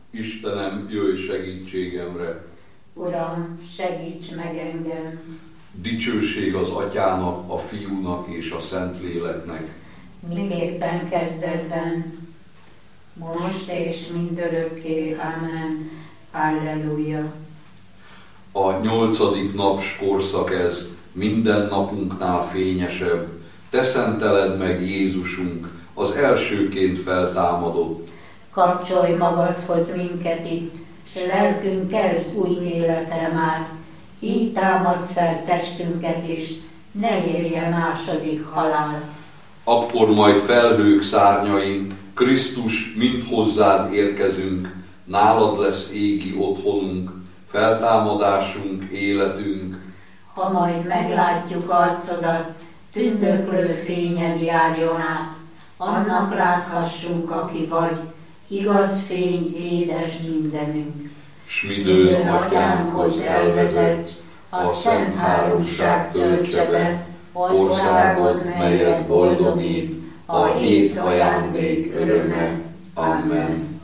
Istenem, jöjj segítségemre! Uram, segíts meg engem! Dicsőség az Atyának, a Fiúnak és a Szentléleknek. Miképpen kezdetben, most és mindörökké. Amen. Halleluja! A 8. naps korszak ez, minden napunknál fényesebb. Te szenteled meg Jézusunk, az elsőként feltámadott. Kapcsolj magadhoz minket itt, s lelkünkkel új életre már. Így támaszd fel testünket is, ne érje második halál. Akkor majd felhők szárnyain, Krisztus, mind hozzád érkezünk, nálad lesz égi otthonunk, feltámadásunk, életünk. Ha majd meglátjuk arcodat, tündöklő fényed járjon át, annak láthassunk, aki vagy, igaz fény, édes mindenünk. S midőn Atyánkhoz elvezetsz, a szent háromság töltse be, országod, melyet boldogít, a hét ajándék öröme. Amen.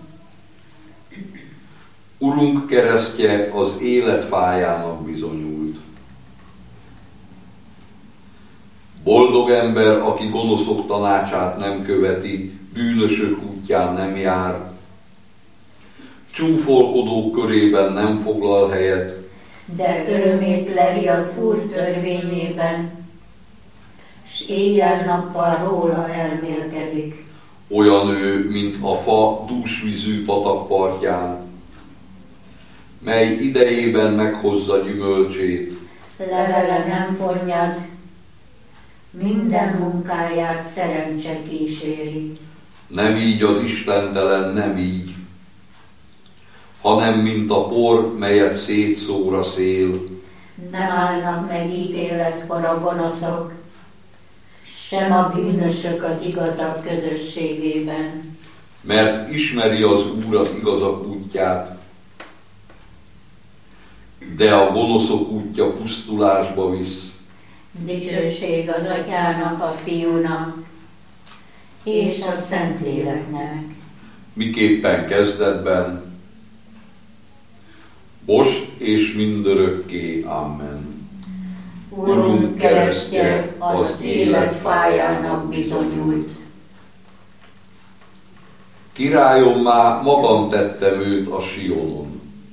Urunk keresztje az élet fájának bizonyult. Boldog ember, aki gonoszok tanácsát nem követi, bűnösök útján nem jár, csúfolkodók körében nem foglal helyet, de örömét leli az Úr törvényében, s éjjel-nappal róla elmélkedik. Olyan ő, mint a fa dúsvízű patak partján, mely idejében meghozza gyümölcsét. Levele nem fonnyad, minden munkáját szerencse kíséri. Nem így az istentelen, nem így, hanem mint a por, melyet szétszór a szél. Nem állnak meg ítéletkor a gonoszok, sem a bűnösök az igazak közösségében. Mert ismeri az Úr az igazak útját, de a gonoszok útja pusztulásba visz. Dicsőség az Atyának, a Fiúnak és a Szentléleknek. Miképpen kezdetben, most és mindörökké. Amen. Urunk keresztje az élet fájának bizonyult. Királyommá magam tettem őt a Sionon.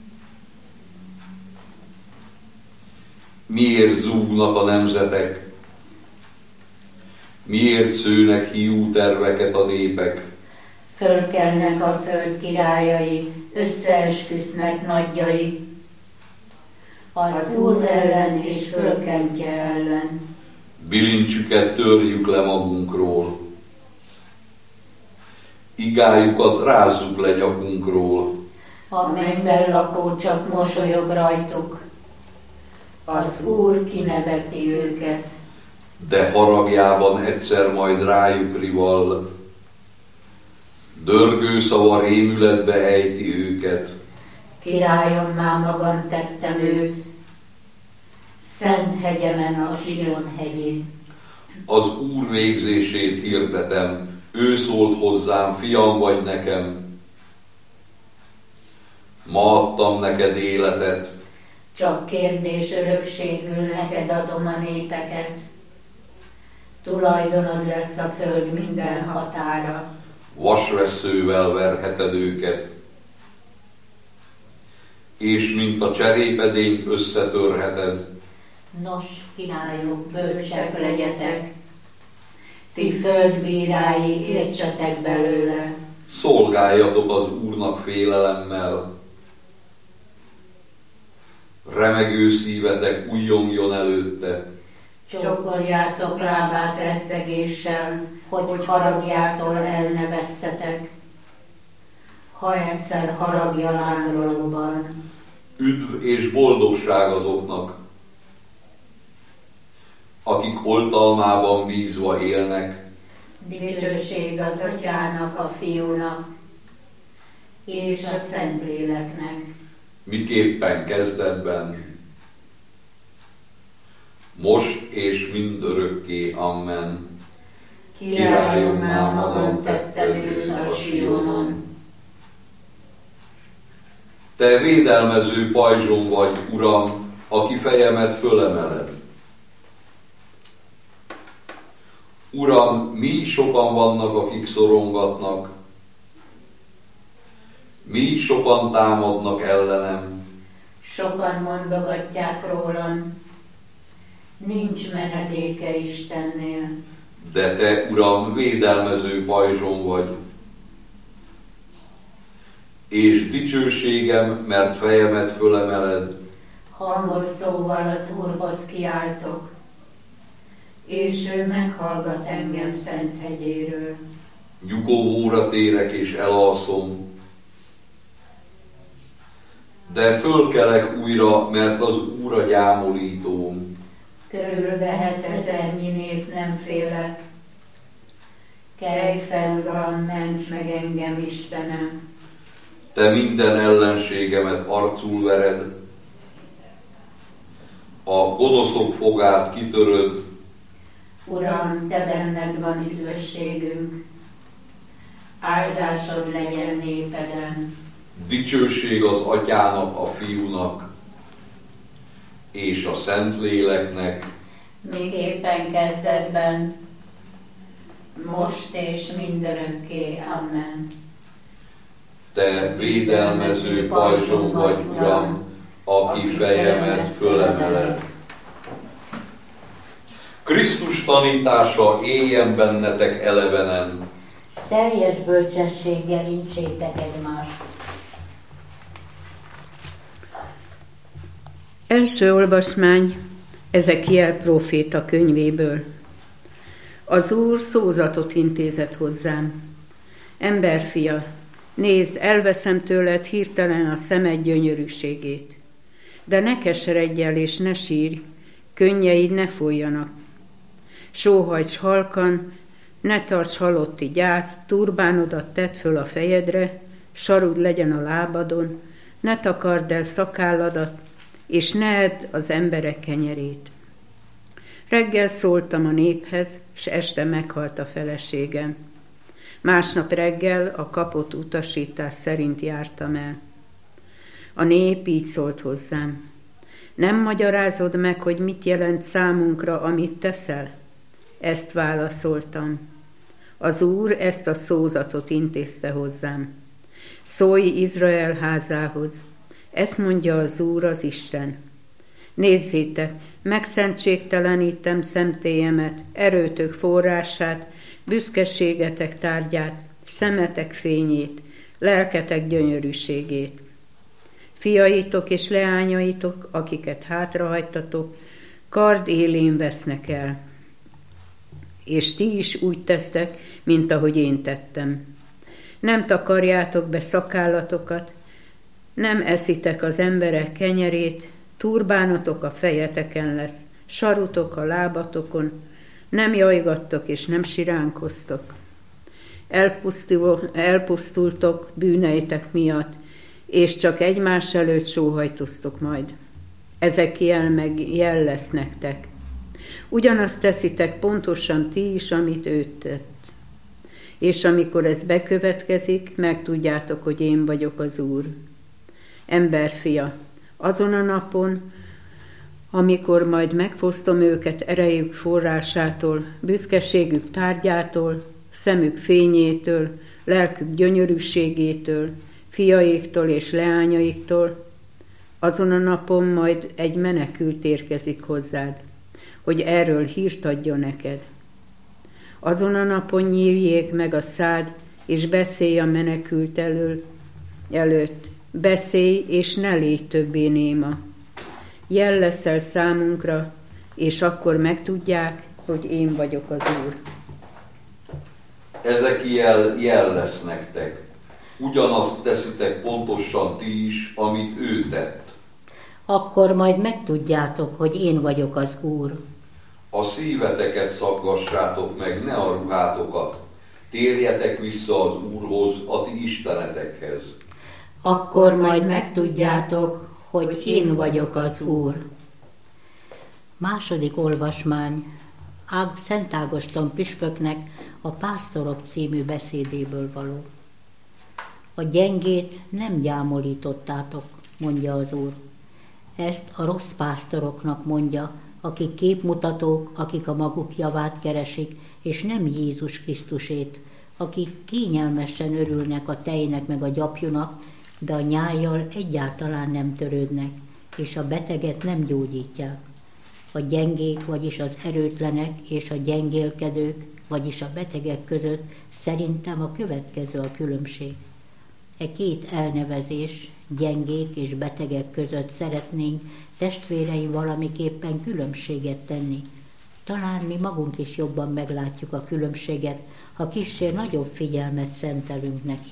Miért zúgnak a nemzetek? Miért szőnek hiú terveket a népek? Fölkelnek a föld királyai, összeesküsznek nagyjai, az Úr ellen és fölkentje ellen. Bilincsüket törjük le magunkról, igájukat rázzuk le nyakunkról. A mennyben lakó csak mosolyog rajtuk, az Úr kineveti őket. De haragjában egyszer majd rájuk rivall, dörgő szava rémületbe ejti őket. Királyommá magam tettem őt, szent hegyemen, a Sion hegyén. Az Úr végzését hirdetem, ő szólt hozzám, fiam vagy nekem. Ma adtam neked életet, csak kérdés örökségül neked adom a népeket. Tulajdonod lesz a föld minden határa. vasvesszővel verheted őket, és mint a cserépedényt összetörheted. Nos, királyok, bölcsek legyetek, ti földbírái, értsetek belőle. Szolgáljatok az Úrnak félelemmel, remegő szívetek újjongjon előtte. Csókoljátok lábát rettegéssel, hogy haragjától el ne vesszetek, ha egyszer haragja lángrolóban. Üdv és boldogság azoknak, akik oltalmában bízva élnek. Dicsőség az Atyának, a Fiúnak és a Szentléleknek. Miképpen kezdetben, most és mindörökké. Amen. Királyommá magam tettem őt a Sionon. Te védelmező pajzsom vagy, Uram, aki fejemet fölemeled. Uram, mi sokan vannak, akik szorongatnak, mi sokan támadnak ellenem. Sokan mondogatják rólam, nincs menedéke Istennél. De te, Uram, védelmező pajzsom vagy, és dicsőségem, mert fejemet fölemeled. Hangos szóval az Úrhoz kiáltok, és ő meghallgat engem szent hegyéről. Nyugovóra térek és elalszom, de fölkelek újra, mert az Úr a gyámolítóm. Körülvehet ezernyi nép, nem félek. Kelj fel, Uram, ments meg engem, Istenem. Te minden ellenségemet arcul vered, a gonoszok fogát kitöröd. Uram, te benned van üdvösségünk, áldásod legyen népeden. Dicsőség az Atyának, a Fiúnak és a Szentléleknek, Még éppen kezdetben, most és mindörökké. Amen. te védelmező pajzsom vagy, Uram, aki fejemet fölemeled. Krisztus tanítása éljen bennetek elevenen. Teljes bölcsességgel incsétek egymást. Első olvasmány Ezekiel próféta könyvéből. Az Úr szózatot intézett hozzám. Emberfia, nézd, elveszem tőled hirtelen a szemed gyönyörűségét. De ne keseredj el és ne sírj, könnyeid ne folyjanak. Sóhajts halkan, ne tarts halotti gyászt, turbánodat tedd föl a fejedre, sarud legyen a lábadon, ne takard el szakálladat, és ne edd az emberek kenyerét. Reggel szóltam a néphez, s este meghalt a feleségem. Másnap reggel a kapott utasítás szerint jártam el. A nép így szólt hozzám. Nem magyarázod meg, hogy mit jelent számunkra, amit teszel? Ezt válaszoltam. Az Úr ezt a szózatot intézte hozzám. Szólj Izrael házához. Ezt mondja az Úr, az Isten. Nézzétek, megszentségtelenítem szentélyemet, erőtök forrását, büszkeségetek tárgyát, szemetek fényét, lelketek gyönyörűségét. Fiaitok és leányaitok, akiket hátrahagytatok, kard élén vesznek el. És ti is úgy tesztek, mint ahogy én tettem. Nem takarjátok be szakállatokat, nem eszitek az emberek kenyerét, turbánotok a fejeteken lesz, sarutok a lábatokon, nem jajgattok és nem siránkoztok. Elpusztultok bűneitek miatt, és csak egymás előtt sóhajtoztok majd. Ezekiel meg jel lesz nektek. Ugyanazt teszitek pontosan ti is, amit ő tett. És amikor ez bekövetkezik, megtudjátok, hogy én vagyok az Úr. Emberfia, azon a napon, amikor majd megfosztom őket erejük forrásától, büszkeségük tárgyától, szemük fényétől, lelkük gyönyörűségétől, fiaiktól és leányaiktól, azon a napon majd egy menekült érkezik hozzád, hogy erről hírt adja neked. Azon a napon nyírjék meg a szád, és beszélj a menekült előtt. Beszélj, és ne légy többé néma. Jel leszel számunkra, és akkor megtudják, hogy én vagyok az Úr. Ezekiel jel lesz nektek. Ugyanazt teszitek pontosan ti is, amit ő tett. Akkor majd megtudjátok, hogy én vagyok az Úr. A szíveteket szaggassátok meg, ne a ruhátokat. Térjetek vissza az Úrhoz, a ti istenetekhez. Akkor majd megtudjátok, hogy én vagyok az Úr. Második olvasmány Szent Ágoston püspöknek a Pásztorok című beszédéből való. A gyengét nem gyámolítottátok, mondja az Úr. Ezt a rossz pásztoroknak mondja, akik képmutatók, akik a maguk javát keresik, és nem Jézus Krisztusét, akik kényelmesen örülnek a tejnek meg a gyapjunak, de a nyájjal egyáltalán nem törődnek, és a beteget nem gyógyítják. A gyengék, vagyis az erőtlenek és a gyengélkedők, vagyis a betegek között szerintem a következő a különbség. E két elnevezés, gyengék és betegek között szeretnénk testvéreim valamiképpen különbséget tenni. Talán mi magunk is jobban meglátjuk a különbséget, ha kissé nagyobb figyelmet szentelünk neki.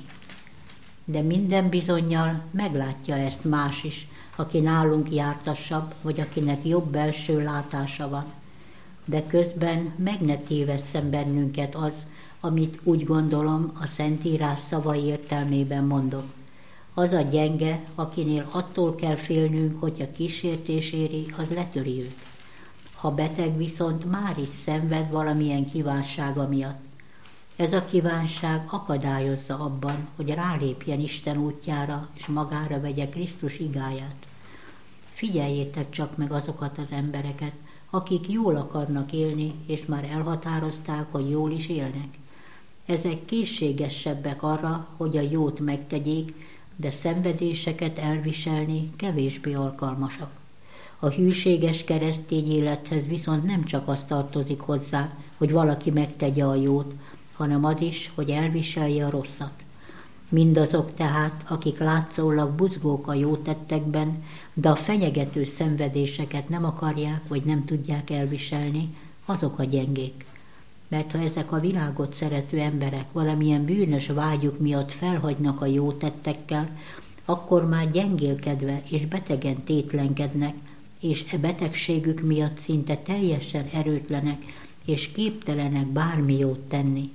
De minden bizonnyal meglátja ezt más is, aki nálunk jártasabb, vagy akinek jobb belső látása van. De közben meg ne tévesszen bennünket az, amit úgy gondolom a Szentírás szavai értelmében mondok. Az a gyenge, akinél attól kell félnünk, hogy a kísértés éri, az letöri őt. Ha beteg viszont már is szenved valamilyen kívánsága miatt. Ez a kívánság akadályozza abban, hogy rálépjen Isten útjára, és magára vegye Krisztus igáját. Figyeljétek csak meg azokat az embereket, akik jól akarnak élni, és már elhatározták, hogy jól is élnek. Ezek készségesebbek arra, hogy a jót megtegyék, de szenvedéseket elviselni kevésbé alkalmasak. A hűséges keresztény élethez viszont nem csak az tartozik hozzá, hogy valaki megtegye a jót, hanem az is, hogy elviselje a rosszat. Mindazok tehát, akik látszólag buzgók a jó tettekben, de a fenyegető szenvedéseket nem akarják, vagy nem tudják elviselni, azok a gyengék. Mert ha ezek a világot szerető emberek valamilyen bűnös vágyuk miatt felhagynak a jó tettekkel, akkor már gyengélkedve és betegen tétlenkednek, és e betegségük miatt szinte teljesen erőtlenek és képtelenek bármi jót tenni.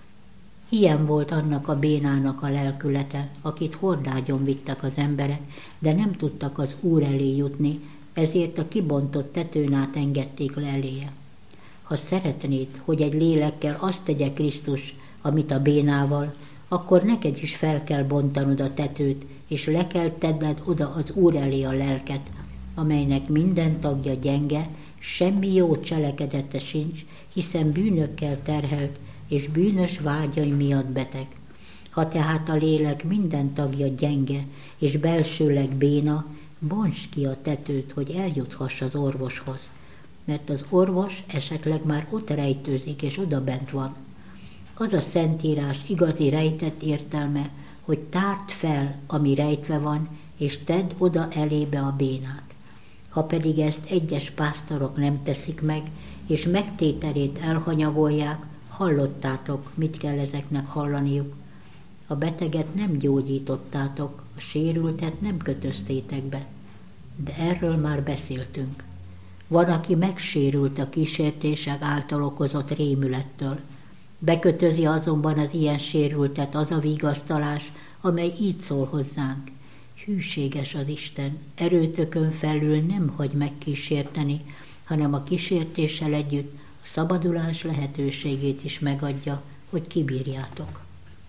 Ilyen volt annak a bénának a lelkülete, akit hordágyon vittek az emberek, de nem tudtak az Úr elé jutni, ezért a kibontott tetőn át engedték le eléje. Ha szeretnéd, hogy egy lélekkel azt tegye Krisztus, amit a bénával, akkor neked is fel kell bontanod a tetőt, és le kell tenned oda az Úr elé a lelket, amelynek minden tagja gyenge, semmi jó cselekedete sincs, hiszen bűnökkel terhelt, és bűnös vágyai miatt beteg. Ha tehát a lélek minden tagja gyenge, és belsőleg béna, bontsd ki a tetőt, hogy eljuthass az orvoshoz, mert az orvos esetleg már ott rejtőzik, és odabent van. Az a Szentírás igazi rejtett értelme, hogy tárd fel, ami rejtve van, és tedd oda elébe a bénát. Ha pedig ezt egyes pásztorok nem teszik meg, és megtételét elhanyagolják, hallottátok, mit kell ezeknek hallaniuk. A beteget nem gyógyítottátok, a sérültet nem kötöztétek be. De erről már beszéltünk. Van, aki megsérült a kísértések által okozott rémülettől. Bekötözi azonban az ilyen sérültet az a vigasztalás, amely így szól hozzánk. Hűséges az Isten, erőtökön felül nem hagy megkísérteni, hanem a kísértéssel együtt a szabadulás lehetőségét is megadja, hogy kibírjátok.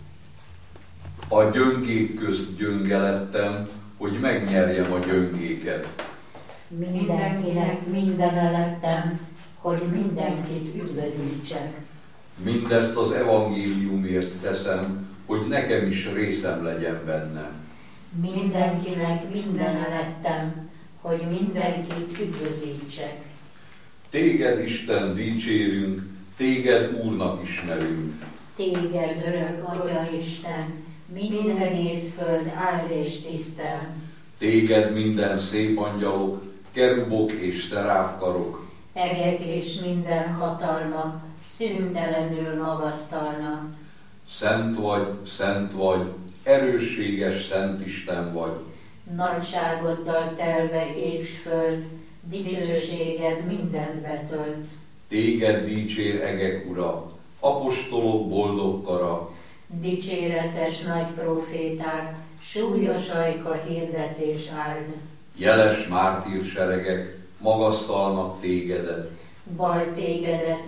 A gyöngék közt gyönge lettem, hogy megnyerjem a gyöngéket. Mindenkinek mindene lettem, hogy mindenkit üdvözítsek. Mindezt az evangéliumért teszem, hogy nekem is részem legyen benne. Mindenkinek mindene lettem, hogy mindenkit üdvözítsek. Téged, Isten, dicsérünk, téged Úrnak ismerünk. Téged, örök Atya Isten, minden egész föld áld és tisztel. Téged minden szép angyalok, kerubok és szeráfkarok. Egek és minden hatalmak szüntelenül magasztalnak. Szent vagy, erősséges Szent Isten vagy. Nagyságoddal telve ég s föld, dicsőséged mindent betölt. Téged dicsér egek ura, apostolok boldog kara. Dicséretes nagy proféták, súlyos ajka hirdetés áld. Jeles mártír seregek magasztalnak tégedet. Val tégedet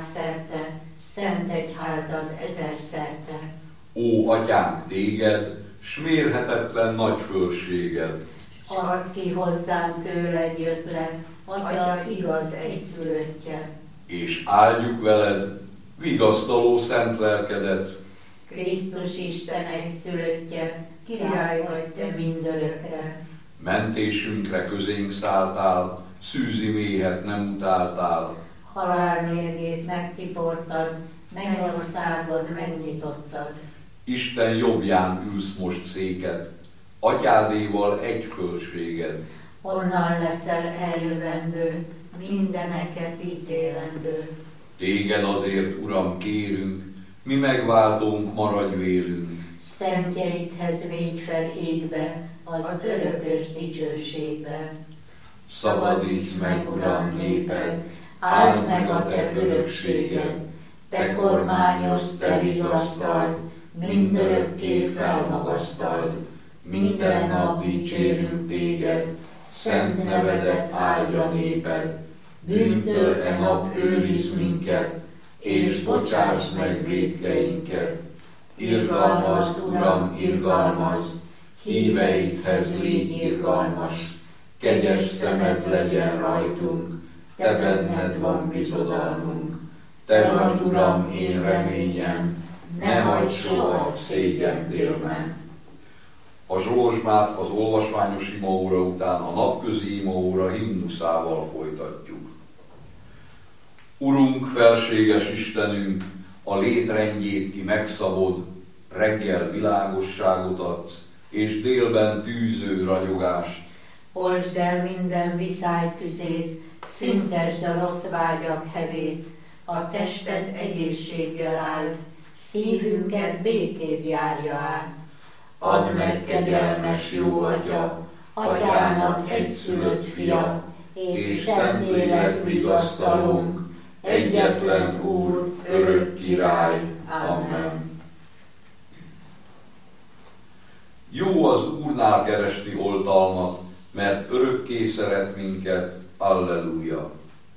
világszerte, szent egyházad ezerszerte. Ó, Atyánk, téged, s mérhetetlen nagy fölséged. Az, ki hozzánk tőled jött le, Atya igaz egyszülöttje. És áldjuk veled vigasztaló szent lelkedet. Krisztus Isten egyszülöttje, király vagy te mindörökre. Mentésünkre közénk szálltál, szűzi méhet nem utáltál. Halál mérgét megtiportad, mennyországod megnyitottad. Isten jobbján ülsz most széket, atyádéval egy fölséged. Onnan leszel eljövendő, mindeneket ítélendő. Téged azért, Uram, kérünk, mi megváltónk, maradj vélünk. Szentjeidhez végy fel égbe, az örökös dicsőségbe. Szabadíts meg, Uram, néped, áld meg a te örökséged, te kormányozz, te vigasztald, mindörökké felmagasztald, minden nap dicsérünk téged, szent nevedet áldja néped, bűntől e nap őrizd minket, és bocsáss meg vétkeinket. Irgalmazz, Uram, irgalmazz, híveidhez légy irgalmas, kegyes szemed legyen rajtunk, te benned van bizodalmunk. Te vagy, Uram, én reményem, ne hagyd soha szégyentél meg. A zsolozsmát az olvasmányos imaóra után a napközi imaóra himnuszával folytatjuk. Urunk, felséges Istenünk, a létrendjét ki megszabod, reggel világosságot adsz, és délben tűző ragyogást. Oltsd el minden viszály tüzét, szüntesd a rossz vágyak hevét, a tested egészséggel áld, szívünket békéd járja át. Add meg, kegyelmes jó Atya, Atyának egyszülött fia, és Szentlélek vigasztalunk, egyetlen Úr, örök király. Amen. Jó az Úrnál keresni oltalmat, mert örökké szeret minket. Alleluja!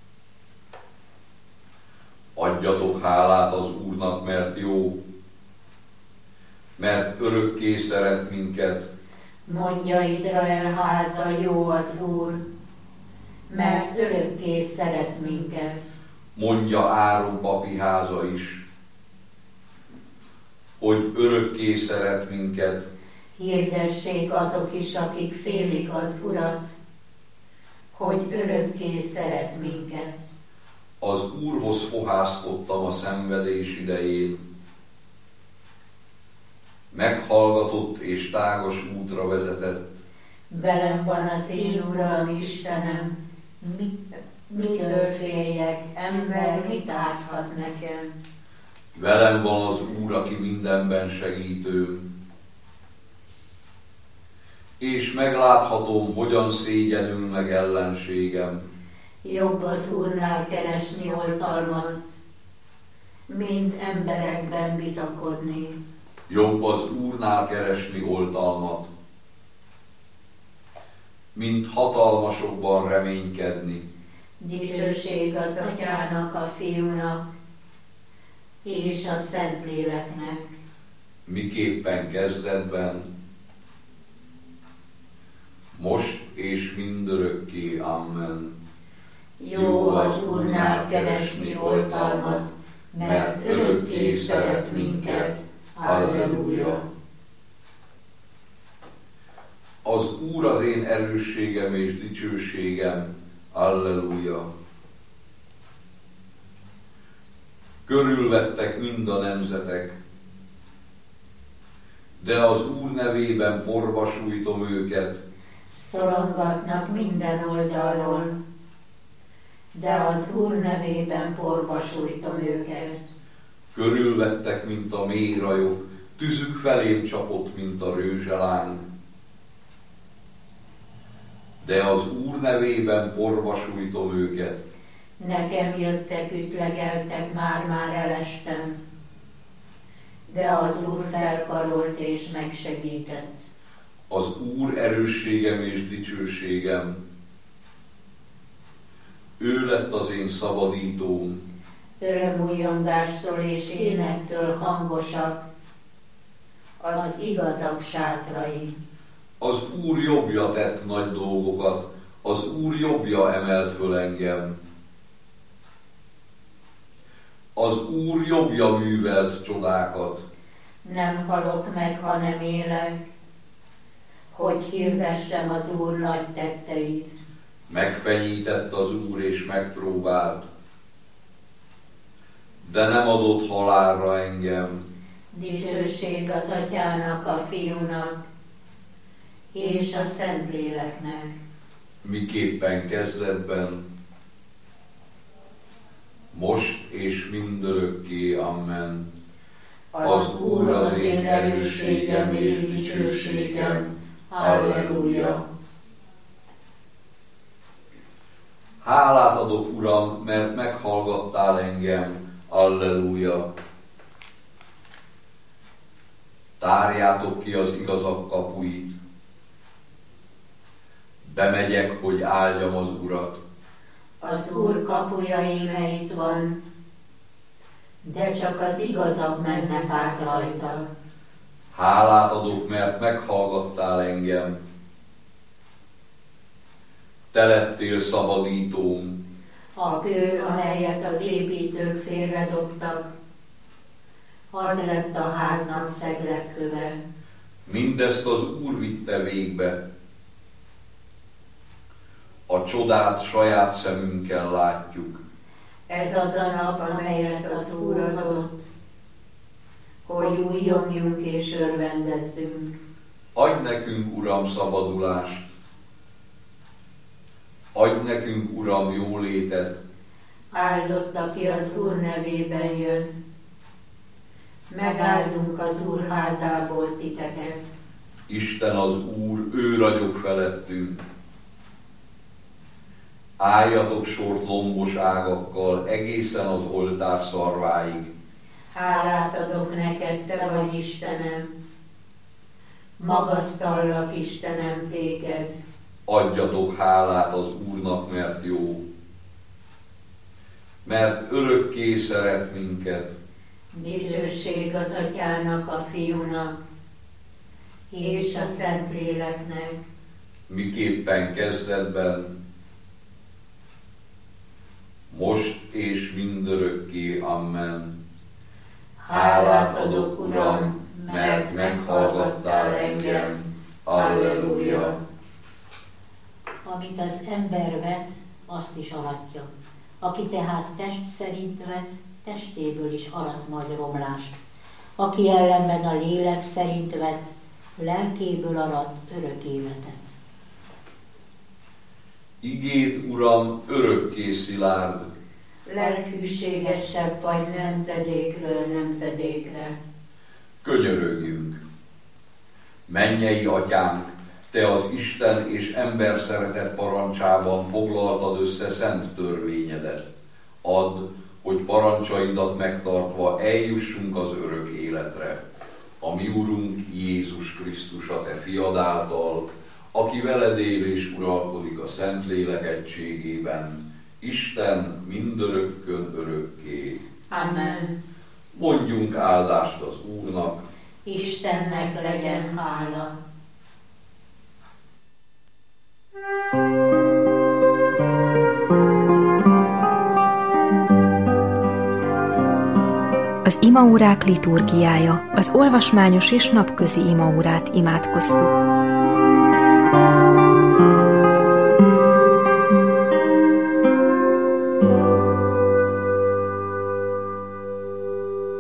Adjatok hálát az Úrnak, mert jó, mert örökké szeret minket. Mondja Izrael háza, jó az Úr, mert örökké szeret minket. Mondja Áron papi háza is, hogy örökké szeret minket. Hirdessék azok is, akik félik az Urat, hogy örökké szeret minket. Az Úrhoz fohászkodtam a szenvedés idején, meghallgatott és tágas útra vezetett. Velem van az én Uram Istenem, mitől féljek, ember mit árthat nekem? Velem van az Úr, aki mindenben segítőm, és megláthatom, hogyan szégyenül meg ellenségem. Jobb az Úrnál keresni oltalmat, mint emberekben bizakodni. Jobb az Úrnál keresni oltalmat, mint hatalmasokban reménykedni. Dicsőség az Atyának, a Fiúnak és a Szentléleknek. Miképpen kezdetben, most és mindörökké. Amen. Jó az Úrnál keresni oltalmat, mert örökké szeret minket. Alleluja! Az Úr az én erősségem és dicsőségem. Alleluja! Körülvettek mind a nemzetek, de az Úr nevében porba sújtom őket. Szorongatnak minden oldalról, de az Úr nevében porba sújtom őket. Körülvettek, mint a mély rajok, tüzük felém csapott, mint a rőzseláng. De az Úr nevében porba sújtom őket. Nekem jöttek, ütlegeltek, már elestem, de az Úr felkarolt és megsegített. Az Úr erősségem és dicsőségem. Ő lett az én szabadítóm. Örömújongásról és énektől hangosak az igazak sátrai. Az Úr jobbja tett nagy dolgokat, az Úr jobbja emelt föl engem. Az Úr jobbja művelt csodákat. Nem halok meg, hanem élek, hogy hirdessem az Úr nagy tetteit. Megfenyített az Úr és megpróbált, de nem adott halálra engem. Dicsőség az Atyának, a Fiúnak és a Szentléleknek. Miképpen kezdetben, most és mindörökké. Amen. Az Úr az én erősségem és dicsőségem. Halleluja! Hálát adok, Uram, mert meghallgattál engem. Halleluja! Tárjátok ki az igazak kapuit. Bemegyek, hogy áldjam az Urat. Az Úr kapuja íme itt van, de csak az igazak mennek át rajta. Hálát adok, mert meghallgattál engem. Te lettél szabadítóm. A kő, amelyet az építők félredobtak, az lett a háznak szegletköve. Mindezt az Úr vitte végbe. A csodát saját szemünkkel látjuk. Ez az a nap, amelyet az Úr adott, hogy újjongjunk és örvendezzünk. Adj nekünk, Uram, szabadulást. Adj nekünk, Uram, jólétet. Áldott, aki az Úr nevében jön. Megáldunk az Úr házából titeket. Isten az Úr, ő ragyog felettünk. Álljatok sort lombos ágakkal egészen az oltár szarváig. Hálát adok neked, te vagy Istenem. Magasztallak, Istenem, téged. Adjatok hálát az Úrnak, mert jó. Mert örökké szeret minket. Dicsőség az Atyának, a Fiúnak és a Szentléleknek. Miképpen kezdetben, most és mindörökké. Amen. Hálát adok, Uram, mert meghallgattál engem. Halleluja! Amit az ember vet, azt is aratja. Aki tehát test szerint vet, testéből is arat majd romlást. Aki ellenben a lélek szerint vet, lelkéből arat örök életet. Igéd, Uram, örökké szilárd. Lelkhűségesebb vagy nemzedékről nemzedékre. Könyörögjünk! Mennyei Atyánk, Te az Isten és ember szeretet parancsában foglaltad össze szent törvényedet. Add, hogy parancsaidat megtartva eljussunk az örök életre. A mi Urunk Jézus Krisztus, a Te fiad által, aki veled él és uralkodik a Szentlélek egységében, Isten mindörökkön örökké. Amen. Mondjunk áldást az Úrnak. Istennek legyen hála. Az imaórák liturgiája, az olvasmányos és napközi imaórát imádkoztuk.